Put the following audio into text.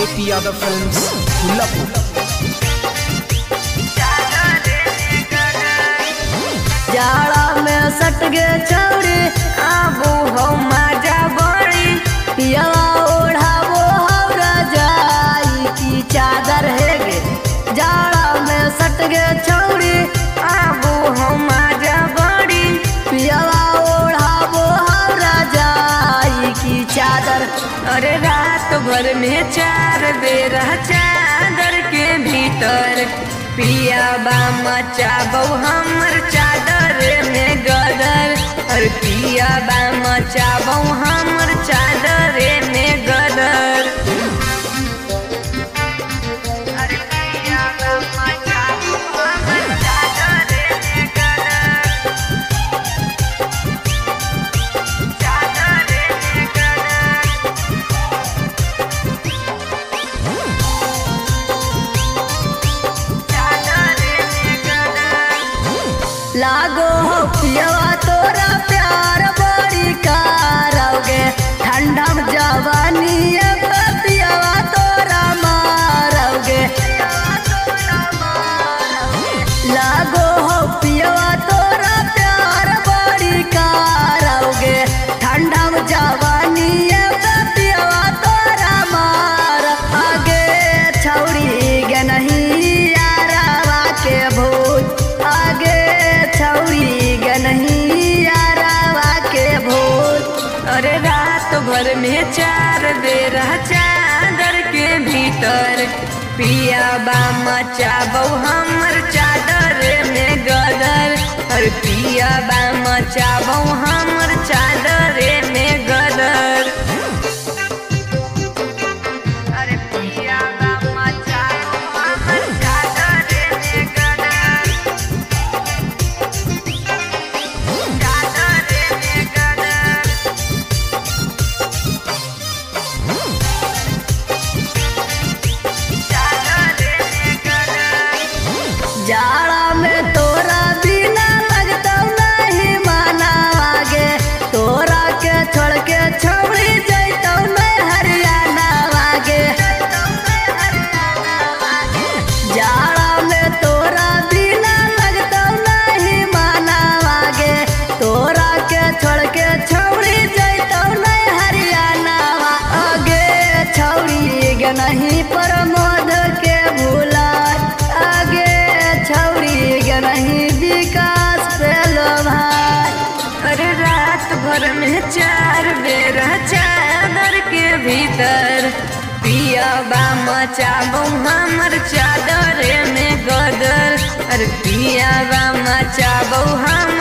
JP Yadav films Kolhapur. जाड़ा में सट गे छौड़ी आबू हो मजा बड़ी पियवा ओढ़ाबो हौरा जाई की चादर है गे। जाड़ा में सट गे छौड़ी आबू हो मजा बड़ी पियवा ओढ़ाबो हौरा जाई की चादर। अरे रात भर में 4 बेर चादर के भीतर पिया बा मचाबो हमर चादर में गदर। और पिया बा मचाबो हमर चादर में गदर। अरे पिया बा मचाबो हमर चादर में गदर, चादर में गदर। लागो हो पियवा तोरा प्यार बड़ी कारोगे ठंडा में जवानी पियवा तोरा मारोगे। लागो हो पियवा तोरा प्यार बड़ी कारोगे ठंडा में जवानी पियवा तोरा मार। आगे छौड़ी गे नहीं यारवा के भूत, आगे छौड़ी गे नहीं यारवा के भूत। अरे रात भर में 4 बेर चादर के भीतर पिया बा मचाबो हमर चादर में गदर। और पिया बा मचाबो हमर चादर में गदर। अरे पिया बा मचाबो हमर चादर में गदर, चादर में गदर। जाड़ा में तोरा बिना लगता नहीं माना आगे तोरा के छोड़ के छौड़ी जैतौ नहीं हरियाणा आगे। जाड़ा में तोरा बिना लगता नहीं माना आगे तोरा के छोड़ के छौड़ी जैतौ नहीं हरियाणा आगे। छौड़ी गे नहीं प्रमोद के भूला आगे, छौड़ी गे नहीं विकास पेलो भाई। अरे रात भर में 4 बेर चादर के भीतर पिया बा मचाबो हमर चादर में गदर। अरे पिया बा मचाबो हम